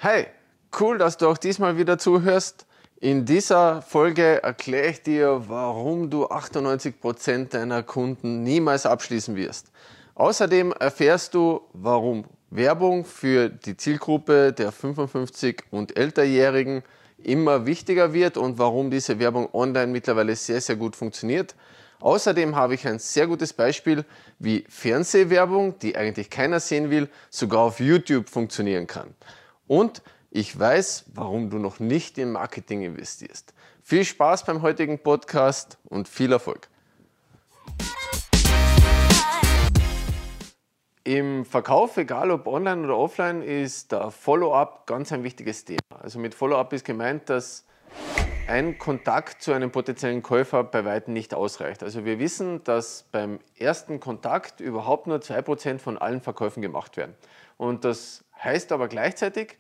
Hi, cool, dass du auch diesmal wieder zuhörst. In dieser Folge erkläre ich dir, warum du 98% deiner Kunden niemals abschließen wirst. Außerdem erfährst du, warum Werbung für die Zielgruppe der 55 und älterjährigen immer wichtiger wird und warum diese Werbung online mittlerweile sehr, sehr gut funktioniert. Außerdem habe ich ein sehr gutes Beispiel, wie Fernsehwerbung, die eigentlich keiner sehen will, sogar auf YouTube funktionieren kann. Und ich weiß, warum du noch nicht in Marketing investierst. Viel Spaß beim heutigen Podcast und viel Erfolg. Im Verkauf, egal ob online oder offline, ist der Follow-up ganz ein wichtiges Thema. Also mit Follow-up ist gemeint, dass ein Kontakt zu einem potenziellen Käufer bei weitem nicht ausreicht. Also wir wissen, dass beim ersten Kontakt überhaupt nur 2% von allen Verkäufen gemacht werden. Und das heißt aber gleichzeitig,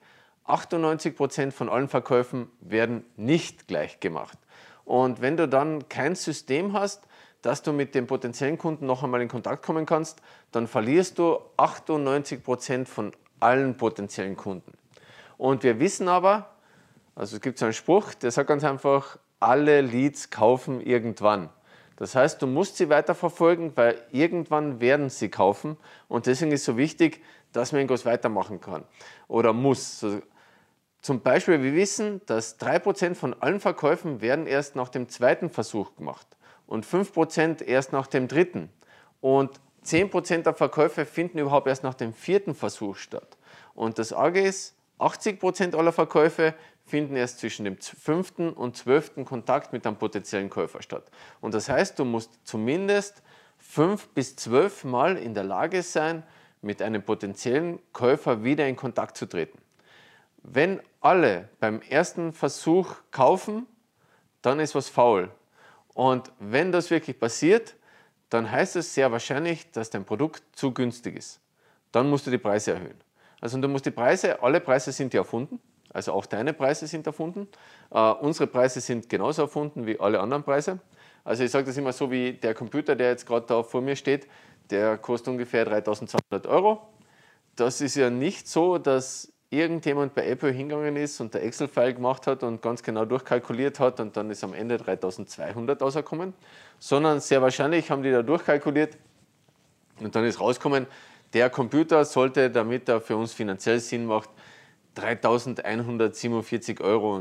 98% von allen Verkäufen werden nicht gleich gemacht. Und wenn du dann kein System hast, dass du mit dem potenziellen Kunden noch einmal in Kontakt kommen kannst, dann verlierst du 98% von allen potenziellen Kunden. Und wir wissen aber, also es gibt so einen Spruch, der sagt ganz einfach, alle Leads kaufen irgendwann. Das heißt, du musst sie weiterverfolgen, weil irgendwann werden sie kaufen und deswegen ist es so wichtig, dass man irgendwas weitermachen kann oder muss. So, zum Beispiel, wir wissen, dass 3% von allen Verkäufen werden erst nach dem zweiten Versuch gemacht und 5% erst nach dem dritten und 10% der Verkäufe finden überhaupt erst nach dem vierten Versuch statt. Und das Arge ist, 80% aller Verkäufe finden erst zwischen dem 5. und 12. Kontakt mit einem potenziellen Käufer statt. Und das heißt, du musst zumindest 5 bis 12 Mal in der Lage sein, mit einem potenziellen Käufer wieder in Kontakt zu treten. Wenn alle beim ersten Versuch kaufen, dann ist was faul. Und wenn das wirklich passiert, dann heißt es sehr wahrscheinlich, dass dein Produkt zu günstig ist. Dann musst du die Preise erhöhen. Also du musst die Preise, alle Preise sind ja erfunden, also auch deine Preise sind erfunden. Unsere Preise sind genauso erfunden wie alle anderen Preise. Also ich sage das immer so, wie der Computer, der jetzt gerade da vor mir steht, der kostet ungefähr 3.200 Euro. Das ist ja nicht so, dass irgendjemand bei Apple hingegangen ist und der Excel-File gemacht hat und ganz genau durchkalkuliert hat und dann ist am Ende 3.200 rausgekommen, sondern sehr wahrscheinlich haben die da durchkalkuliert und dann ist rausgekommen, der Computer sollte, damit er für uns finanziell Sinn macht, 3.147,59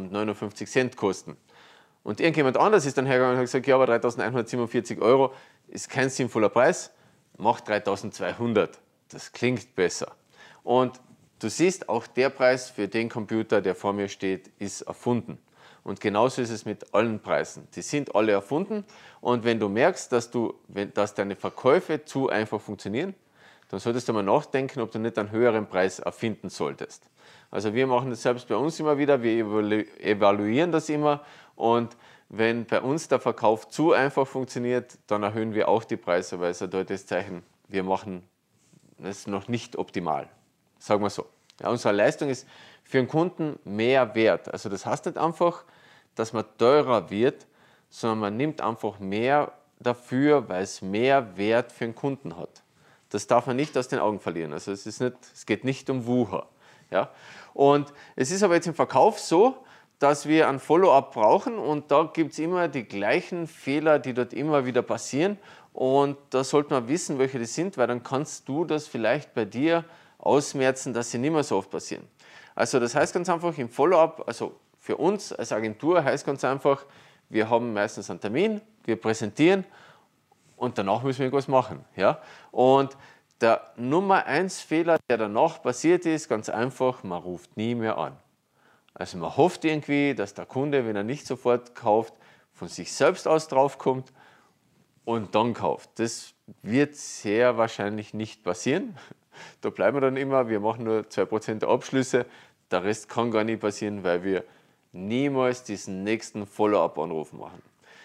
Euro kosten. Und irgendjemand anders ist dann hergegangen und hat gesagt, ja, aber 3.147 Euro ist kein sinnvoller Preis, mach 3.200. Das klingt besser. Und du siehst, auch der Preis für den Computer, der vor mir steht, ist erfunden. Und genauso ist es mit allen Preisen. Die sind alle erfunden. Und wenn du merkst, dass deine Verkäufe zu einfach funktionieren, dann solltest du mal nachdenken, ob du nicht einen höheren Preis erfinden solltest. Also wir machen das selbst bei uns immer wieder, wir evaluieren das immer und wenn bei uns der Verkauf zu einfach funktioniert, dann erhöhen wir auch die Preise, weil es ein deutliches Zeichen, wir machen es noch nicht optimal. Sagen wir so. Ja, unsere Leistung ist für den Kunden mehr wert. Also das heißt nicht einfach, dass man teurer wird, sondern man nimmt einfach mehr dafür, weil es mehr Wert für den Kunden hat. Das darf man nicht aus den Augen verlieren. Also es geht nicht um Wucher. Ja? Und es ist aber jetzt im Verkauf so, dass wir ein Follow-up brauchen und da gibt es immer die gleichen Fehler, die dort immer wieder passieren und da sollte man wissen, welche die sind, weil dann kannst du das vielleicht bei dir ausmerzen, dass sie nicht mehr so oft passieren. Also das heißt ganz einfach im Follow-up, also für uns als Agentur heißt ganz einfach, wir haben meistens einen Termin, wir präsentieren und danach müssen wir irgendwas machen. Ja? Und der Nummer 1 Fehler, der danach passiert ist, ganz einfach, man ruft nie mehr an. Also man hofft irgendwie, dass der Kunde, wenn er nicht sofort kauft, von sich selbst aus draufkommt und dann kauft. Das wird sehr wahrscheinlich nicht passieren. Da bleiben wir dann immer, wir machen nur 2% der Abschlüsse, der Rest kann gar nicht passieren, weil wir niemals diesen nächsten Follow-up-Anruf machen.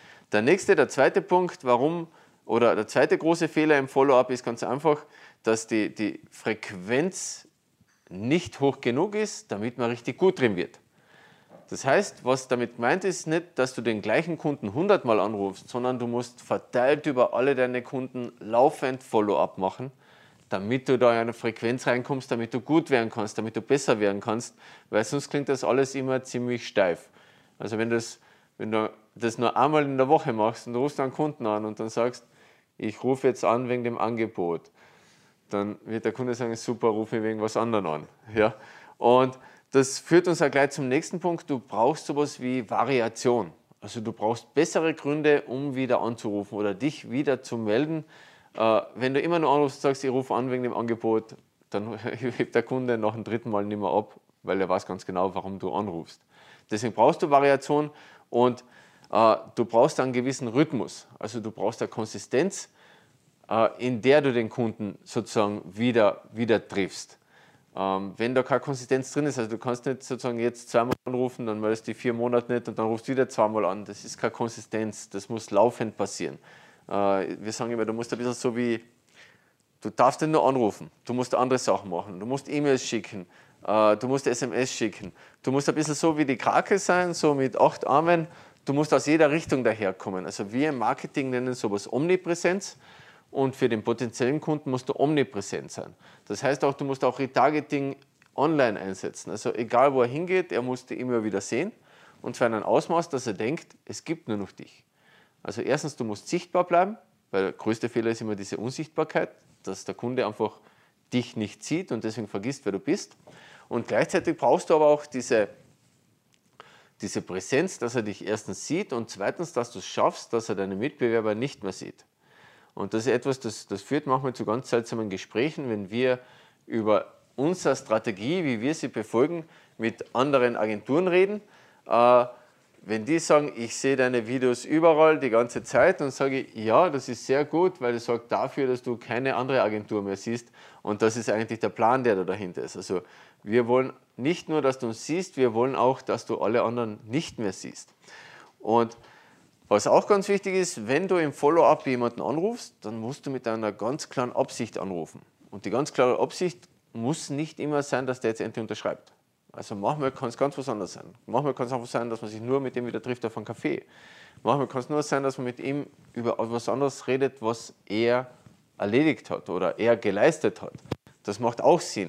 Der zweite Punkt, der zweite große Fehler im Follow-up ist ganz einfach, dass die Frequenz nicht hoch genug ist, damit man richtig gut drin wird. Das heißt, was damit gemeint ist, nicht, dass du den gleichen Kunden 100 Mal anrufst, sondern du musst verteilt über alle deine Kunden laufend Follow-up machen, damit du da in eine Frequenz reinkommst, damit du gut werden kannst, damit du besser werden kannst, weil sonst klingt das alles immer ziemlich steif. Also wenn du das nur einmal in der Woche machst und du rufst einen Kunden an und dann sagst, ich rufe jetzt an wegen dem Angebot, dann wird der Kunde sagen, super, ruf mich wegen was anderem an. Ja? Und das führt uns auch gleich zum nächsten Punkt, du brauchst sowas wie Variation. Also du brauchst bessere Gründe, um wieder anzurufen oder dich wieder zu melden. Wenn du immer nur anrufst und sagst, ich rufe an wegen dem Angebot, dann hebt der Kunde nach dem dritten Mal nicht mehr ab, weil er weiß ganz genau, warum du anrufst. Deswegen brauchst du Variation und du brauchst einen gewissen Rhythmus. Also du brauchst eine Konsistenz, in der du den Kunden sozusagen wieder triffst. Wenn da keine Konsistenz drin ist, also du kannst nicht sozusagen jetzt zweimal anrufen, dann meldest du die 4 Monate nicht und dann rufst du wieder zweimal an. Das ist keine Konsistenz, das muss laufend passieren. Wir sagen immer, du musst ein bisschen so wie, du darfst nicht nur anrufen, du musst andere Sachen machen, du musst E-Mails schicken, du musst SMS schicken, du musst ein bisschen so wie die Krake sein, so mit 8 Armen, du musst aus jeder Richtung daherkommen. Also wir im Marketing nennen sowas Omnipräsenz und für den potenziellen Kunden musst du omnipräsent sein. Das heißt auch, du musst auch Retargeting online einsetzen. Also egal wo er hingeht, er muss dich immer wieder sehen und zwar in einem Ausmaß, dass er denkt, es gibt nur noch dich. Also erstens, du musst sichtbar bleiben, weil der größte Fehler ist immer diese Unsichtbarkeit, dass der Kunde einfach dich nicht sieht und deswegen vergisst, wer du bist. Und gleichzeitig brauchst du aber auch diese Präsenz, dass er dich erstens sieht und zweitens, dass du es schaffst, dass er deine Mitbewerber nicht mehr sieht. Und das ist etwas, das führt manchmal zu ganz seltsamen Gesprächen, wenn wir über unsere Strategie, wie wir sie befolgen, mit anderen Agenturen reden. Wenn die sagen, ich sehe deine Videos überall die ganze Zeit, dann sage ich, ja, das ist sehr gut, weil das sorgt dafür, dass du keine andere Agentur mehr siehst und das ist eigentlich der Plan, der da dahinter ist. Also wir wollen nicht nur, dass du uns siehst, wir wollen auch, dass du alle anderen nicht mehr siehst. Und was auch ganz wichtig ist, wenn du im Follow-up jemanden anrufst, dann musst du mit einer ganz klaren Absicht anrufen. Und die ganz klare Absicht muss nicht immer sein, dass der jetzt endlich unterschreibt. Also manchmal kann es ganz was anderes sein. Manchmal kann es einfach sein, dass man sich nur mit dem wieder trifft auf einen Kaffee. Manchmal kann es nur sein, dass man mit ihm über etwas anderes redet, was er erledigt hat oder er geleistet hat. Das macht auch Sinn.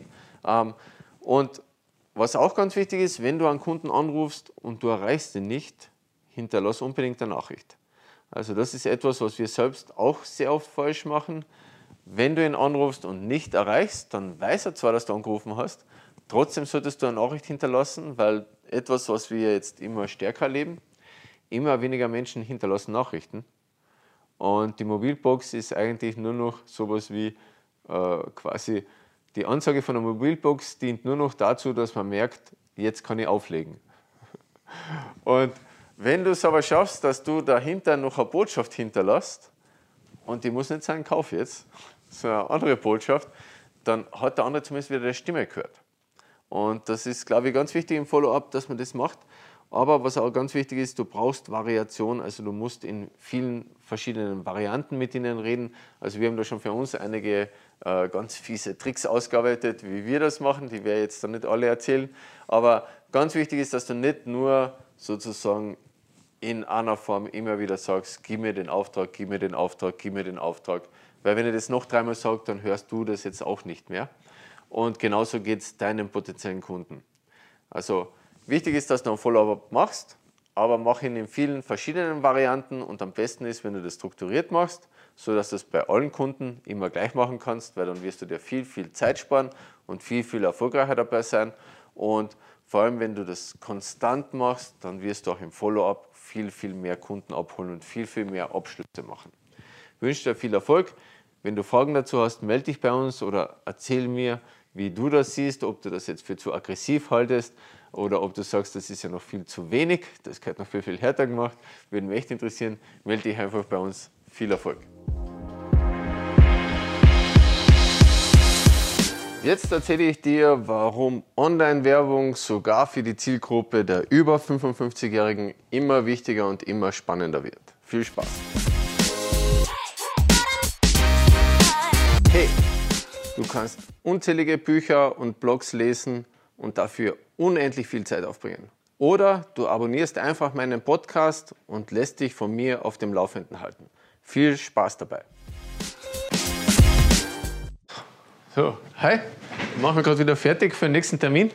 Und was auch ganz wichtig ist, wenn du einen Kunden anrufst und du erreichst ihn nicht, hinterlass unbedingt eine Nachricht. Also das ist etwas, was wir selbst auch sehr oft falsch machen. Wenn du ihn anrufst und nicht erreichst, dann weiß er zwar, dass du angerufen hast, trotzdem solltest du eine Nachricht hinterlassen, weil etwas, was wir jetzt immer stärker erleben, immer weniger Menschen hinterlassen Nachrichten. Und die Mobilbox ist eigentlich nur noch sowas wie quasi die Ansage von der Mobilbox dient nur noch dazu, dass man merkt, jetzt kann ich auflegen. Und wenn du es aber schaffst, dass du dahinter noch eine Botschaft hinterlässt, und die muss nicht sein, kauf jetzt, so eine andere Botschaft, dann hat der andere zumindest wieder die Stimme gehört. Und das ist, glaube ich, ganz wichtig im Follow-up, dass man das macht. Aber was auch ganz wichtig ist, du brauchst Variation, also du musst in vielen verschiedenen Varianten mit ihnen reden. Also wir haben da schon für uns einige ganz fiese Tricks ausgearbeitet, wie wir das machen, die werde ich jetzt dann nicht alle erzählen. Aber ganz wichtig ist, dass du nicht nur sozusagen in einer Form immer wieder sagst, gib mir den Auftrag, gib mir den Auftrag, gib mir den Auftrag. Weil wenn ich das noch 3-mal sage, dann hörst du das jetzt auch nicht mehr. Und genauso geht es deinem potenziellen Kunden. Also wichtig ist, dass du einen Follow-up machst, aber mach ihn in vielen verschiedenen Varianten und am besten ist, wenn du das strukturiert machst, sodass du es bei allen Kunden immer gleich machen kannst, weil dann wirst du dir viel Zeit sparen und viel erfolgreicher dabei sein. Und vor allem, wenn du das konstant machst, dann wirst du auch im Follow-up viel mehr Kunden abholen und viel mehr Abschlüsse machen. Ich wünsche dir viel Erfolg. Wenn du Fragen dazu hast, melde dich bei uns oder erzähl mir, wie du das siehst, ob du das jetzt für zu aggressiv haltest oder ob du sagst, das ist ja noch viel zu wenig, das gehört noch viel härter gemacht. Würde mich echt interessieren. Melde dich einfach bei uns. Viel Erfolg. Jetzt erzähle ich dir, warum Online-Werbung sogar für die Zielgruppe der über 55-Jährigen immer wichtiger und immer spannender wird. Viel Spaß! Hey, du kannst unzählige Bücher und Blogs lesen und dafür unendlich viel Zeit aufbringen. Oder du abonnierst einfach meinen Podcast und lässt dich von mir auf dem Laufenden halten. Viel Spaß dabei! So, hi, machen wir gerade wieder fertig für den nächsten Termin.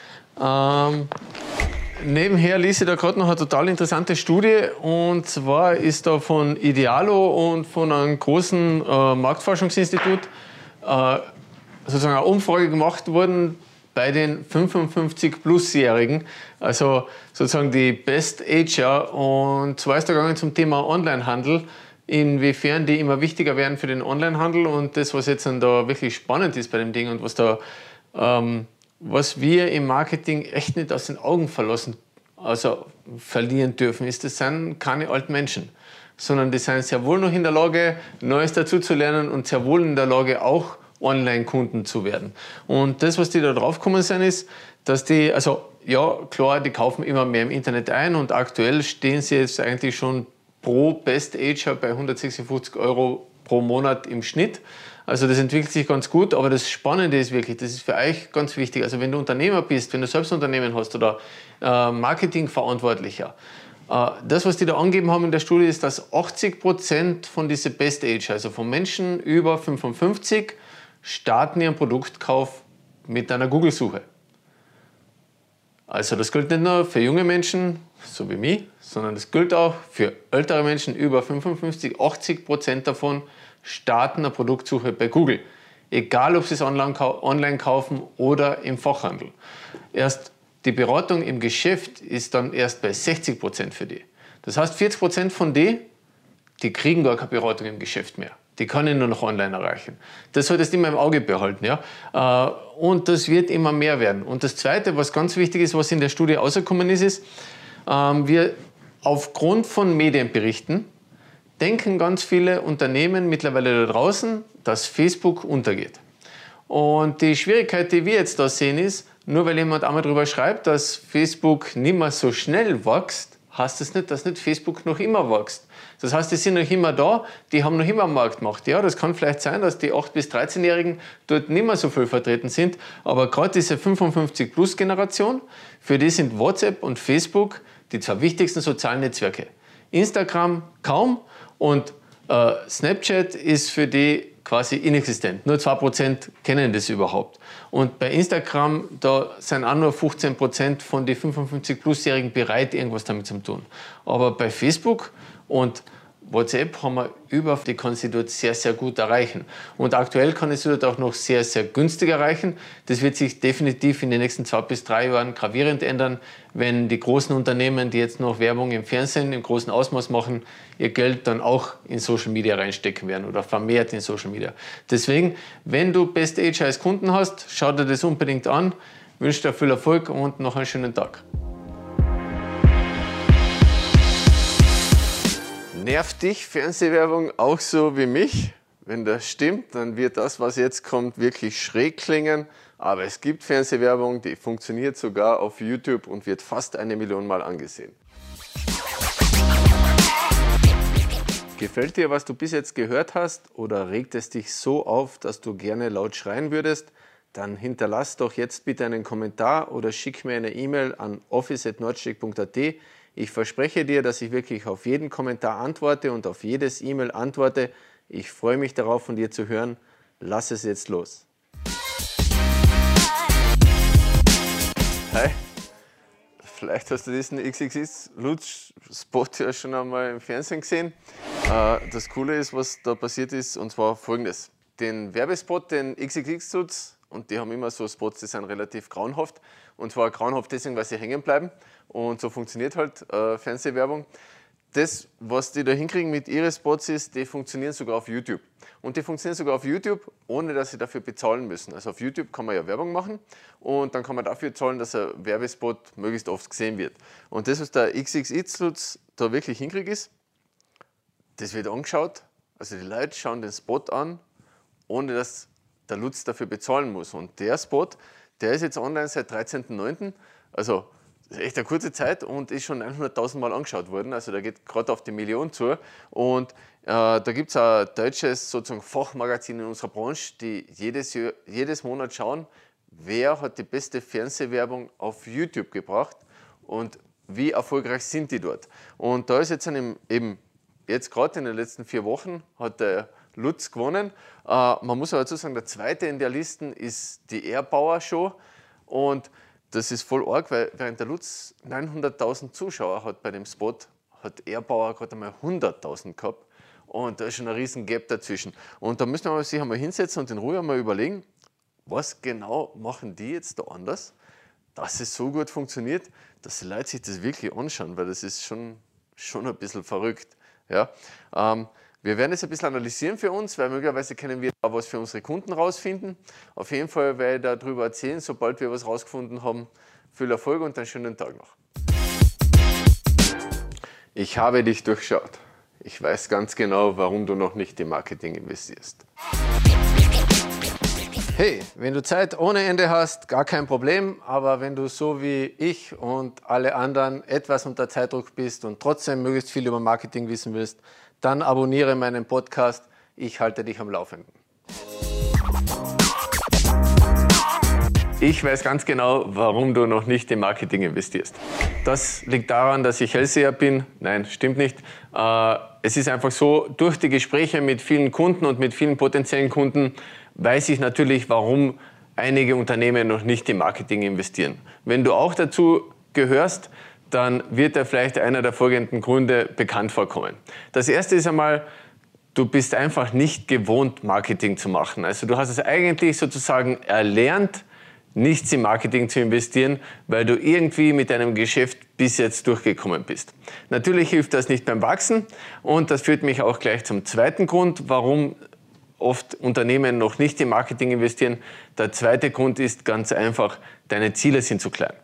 Nebenher lese ich da gerade noch eine total interessante Studie, und zwar ist da von Idealo und von einem großen Marktforschungsinstitut sozusagen eine Umfrage gemacht worden bei den 55-Plus-Jährigen, also sozusagen die Best Ager, und zwar ist da gegangen zum Thema Onlinehandel, inwiefern die immer wichtiger werden für den Onlinehandel, und das, was jetzt dann da wirklich spannend ist bei dem Ding und was da was wir im Marketing echt nicht aus den Augen verlieren dürfen, ist, das sind keine alten Menschen, sondern die sind sehr wohl noch in der Lage, Neues dazu zu lernen und sehr wohl in der Lage, auch Online-Kunden zu werden. Und das, was die da drauf gekommen sind, ist, dass die, also ja, klar, die kaufen immer mehr im Internet ein, und aktuell stehen sie jetzt eigentlich schon pro Best Ager bei 156 Euro pro Monat im Schnitt. Also das entwickelt sich ganz gut, aber das Spannende ist wirklich, das ist für euch ganz wichtig, also wenn du Unternehmer bist, wenn du selbst ein Unternehmen hast oder Marketingverantwortlicher, das, was die da angegeben haben in der Studie, ist, dass 80% von diesen Best Age, also von Menschen über 55, starten ihren Produktkauf mit einer Google-Suche. Also das gilt nicht nur für junge Menschen, so wie mich, sondern das gilt auch für ältere Menschen über 55. 80% davon starten eine Produktsuche bei Google. Egal, ob sie es online kaufen oder im Fachhandel. Erst die Beratung im Geschäft ist dann erst bei 60% für die. Das heißt, 40% von die kriegen gar keine Beratung im Geschäft mehr. Die kann ich nur noch online erreichen. Das solltest du immer im Auge behalten. Ja? Und das wird immer mehr werden. Und das Zweite, was ganz wichtig ist, was in der Studie rausgekommen ist, wir aufgrund von Medienberichten denken ganz viele Unternehmen mittlerweile da draußen, dass Facebook untergeht. Und die Schwierigkeit, die wir jetzt da sehen, ist, nur weil jemand einmal darüber schreibt, dass Facebook nicht mehr so schnell wächst, heißt das nicht, dass nicht Facebook noch immer wächst. Das heißt, die sind noch immer da, die haben noch immer eine Marktmacht. Ja, das kann vielleicht sein, dass die 8- bis 13-Jährigen dort nicht mehr so viel vertreten sind, aber gerade diese 55-Plus-Generation, für die sind WhatsApp und Facebook die zwei wichtigsten sozialen Netzwerke. Instagram kaum, und Snapchat ist für die quasi inexistent. Nur 2% kennen das überhaupt. Und bei Instagram, da sind auch nur 15% von den 55-Plus-Jährigen bereit, irgendwas damit zu tun. Aber bei Facebook und WhatsApp haben wir die kann sie dort sehr, sehr gut erreichen. Und aktuell kann ich sie dort auch noch sehr, sehr günstig erreichen. Das wird sich definitiv in den nächsten 2 bis 3 Jahren gravierend ändern, wenn die großen Unternehmen, die jetzt noch Werbung im Fernsehen im großen Ausmaß machen, ihr Geld dann auch in Social Media reinstecken werden oder vermehrt in Social Media. Deswegen, wenn du Best Ager als Kunden hast, schau dir das unbedingt an. Ich wünsche dir viel Erfolg und noch einen schönen Tag. Nervt dich Fernsehwerbung auch so wie mich? Wenn das stimmt, dann wird das, was jetzt kommt, wirklich schräg klingen. Aber es gibt Fernsehwerbung, die funktioniert sogar auf YouTube und wird fast 1 Million Mal angesehen. Gefällt dir, was du bis jetzt gehört hast, oder regt es dich so auf, dass du gerne laut schreien würdest? Dann hinterlass doch jetzt bitte einen Kommentar oder schick mir eine E-Mail an office@nordsteck.at. Ich verspreche dir, dass ich wirklich auf jeden Kommentar antworte und auf jedes E-Mail antworte. Ich freue mich darauf, von dir zu hören. Lass es jetzt los. Hi, vielleicht hast du diesen XXX-Lutz-Spot ja schon einmal im Fernsehen gesehen. Das Coole ist, was da passiert ist, und zwar Folgendes. Den Werbespot, den XXX-Lutz, und die haben immer so Spots, die sind relativ grauenhaft. Und zwar grauenhaft deswegen, weil sie hängen bleiben. Und so funktioniert halt Fernsehwerbung. Das, was die da hinkriegen mit ihren Spots, ist, die funktionieren sogar auf YouTube. Und die funktionieren sogar auf YouTube, ohne dass sie dafür bezahlen müssen. Also auf YouTube kann man ja Werbung machen und dann kann man dafür zahlen, dass ein Werbespot möglichst oft gesehen wird. Und das, was der XXX-Lutz da wirklich hinkriegt, ist, das wird angeschaut, also die Leute schauen den Spot an, ohne dass der Lutz dafür bezahlen muss. Und der Spot, der ist jetzt online seit 13.09., also das ist echt eine kurze Zeit, und ist schon 100.000 Mal angeschaut worden. Also der geht gerade auf die Million zu. Und da gibt es ein deutsches sozusagen Fachmagazin in unserer Branche, die jedes Monat schauen, wer hat die beste Fernsehwerbung auf YouTube gebracht und wie erfolgreich sind die dort. Und da ist jetzt eben jetzt gerade in den letzten 4 Wochen hat der Lutz gewonnen. Man muss aber dazu sagen, der zweite in der Liste ist die AirPower Show. Und das ist voll arg, weil während der Lutz 900.000 Zuschauer hat bei dem Spot, hat AirPower gerade einmal 100.000 gehabt. Und da ist schon ein riesen Gap dazwischen. Und da müssen wir sich einmal hinsetzen und in Ruhe einmal überlegen, was genau machen die jetzt da anders, dass es so gut funktioniert, dass die Leute sich das wirklich anschauen, weil das ist schon ein bisschen verrückt. Ja? Wir werden es ein bisschen analysieren für uns, weil möglicherweise können wir da was für unsere Kunden rausfinden. Auf jeden Fall werde ich darüber erzählen, sobald wir was rausgefunden haben. Viel Erfolg und einen schönen Tag noch. Ich habe dich durchschaut. Ich weiß ganz genau, warum du noch nicht in Marketing investierst. Hey, wenn du Zeit ohne Ende hast, gar kein Problem. Aber wenn du so wie ich und alle anderen etwas unter Zeitdruck bist und trotzdem möglichst viel über Marketing wissen willst, dann abonniere meinen Podcast. Ich halte dich am Laufenden. Ich weiß ganz genau, warum du noch nicht in Marketing investierst. Das liegt daran, dass ich Hellseher bin. Nein, stimmt nicht. Es ist einfach so, durch die Gespräche mit vielen Kunden und mit vielen potenziellen Kunden weiß ich natürlich, warum einige Unternehmen noch nicht in Marketing investieren. Wenn du auch dazu gehörst, dann wird dir vielleicht einer der folgenden Gründe bekannt vorkommen. Das erste ist einmal, du bist einfach nicht gewohnt, Marketing zu machen. Also du hast es eigentlich sozusagen erlernt, nichts in Marketing zu investieren, weil du irgendwie mit deinem Geschäft bis jetzt durchgekommen bist. Natürlich hilft das nicht beim Wachsen und das führt mich auch gleich zum zweiten Grund, warum oft Unternehmen noch nicht in Marketing investieren. Der zweite Grund ist ganz einfach, deine Ziele sind zu klein.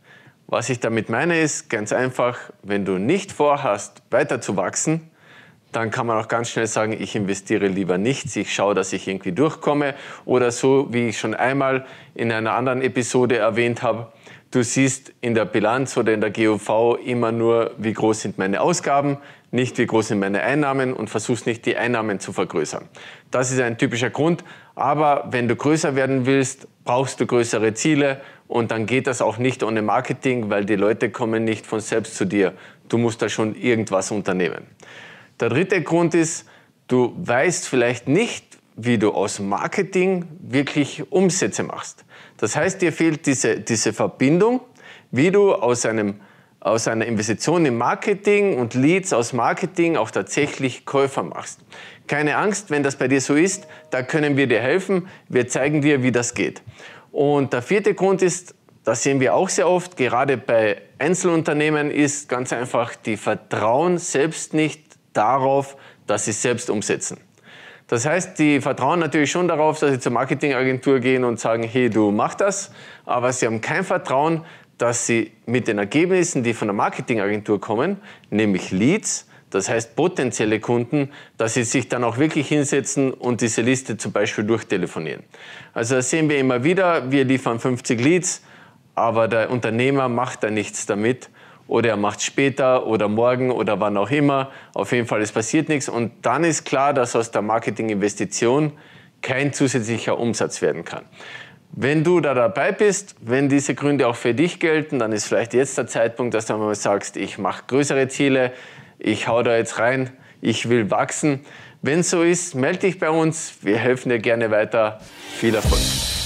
Was ich damit meine ist, ganz einfach, wenn du nicht vorhast, weiter zu wachsen, dann kann man auch ganz schnell sagen, ich investiere lieber nichts, ich schaue, dass ich irgendwie durchkomme. Oder so, wie ich schon einmal in einer anderen Episode erwähnt habe, du siehst in der Bilanz oder in der GOV immer nur, wie groß sind meine Ausgaben, nicht wie groß sind meine Einnahmen und versuchst nicht, die Einnahmen zu vergrößern. Das ist ein typischer Grund. Aber wenn du größer werden willst, brauchst du größere Ziele und dann geht das auch nicht ohne Marketing, weil die Leute kommen nicht von selbst zu dir. Du musst da schon irgendwas unternehmen. Der dritte Grund ist, du weißt vielleicht nicht, wie du aus Marketing wirklich Umsätze machst. Das heißt, dir fehlt diese Verbindung, wie du aus einer Investition in Marketing und Leads aus Marketing auch tatsächlich Käufer machst. Keine Angst, wenn das bei dir so ist, da können wir dir helfen. Wir zeigen dir, wie das geht. Und der vierte Grund ist, das sehen wir auch sehr oft, gerade bei Einzelunternehmen, ist ganz einfach, die vertrauen selbst nicht darauf, dass sie es selbst umsetzen. Das heißt, die vertrauen natürlich schon darauf, dass sie zur Marketingagentur gehen und sagen, hey, du mach das, aber sie haben kein Vertrauen, dass sie mit den Ergebnissen, die von der Marketingagentur kommen, nämlich Leads, das heißt potenzielle Kunden, dass sie sich dann auch wirklich hinsetzen und diese Liste zum Beispiel durchtelefonieren. Also das sehen wir immer wieder, wir liefern 50 Leads, aber der Unternehmer macht da nichts damit. Oder er macht es später oder morgen oder wann auch immer. Auf jeden Fall, es passiert nichts. Und dann ist klar, dass aus der Marketinginvestition kein zusätzlicher Umsatz werden kann. Wenn du da dabei bist, wenn diese Gründe auch für dich gelten, dann ist vielleicht jetzt der Zeitpunkt, dass du einmal sagst, ich mache größere Ziele, ich hau da jetzt rein, ich will wachsen. Wenn es so ist, melde dich bei uns. Wir helfen dir gerne weiter. Viel Erfolg.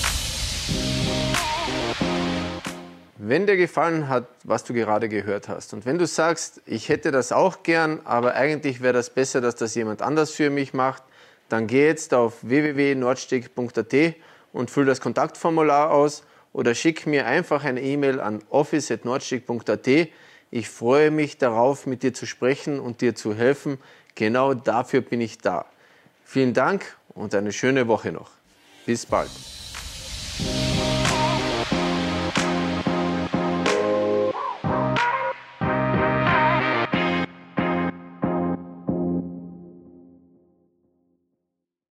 Wenn dir gefallen hat, was du gerade gehört hast und wenn du sagst, ich hätte das auch gern, aber eigentlich wäre das besser, dass das jemand anders für mich macht, dann geh jetzt auf www.nordstick.at und füll das Kontaktformular aus oder schick mir einfach eine E-Mail an office@nordstick.at. Ich freue mich darauf, mit dir zu sprechen und dir zu helfen. Genau dafür bin ich da. Vielen Dank und eine schöne Woche noch. Bis bald.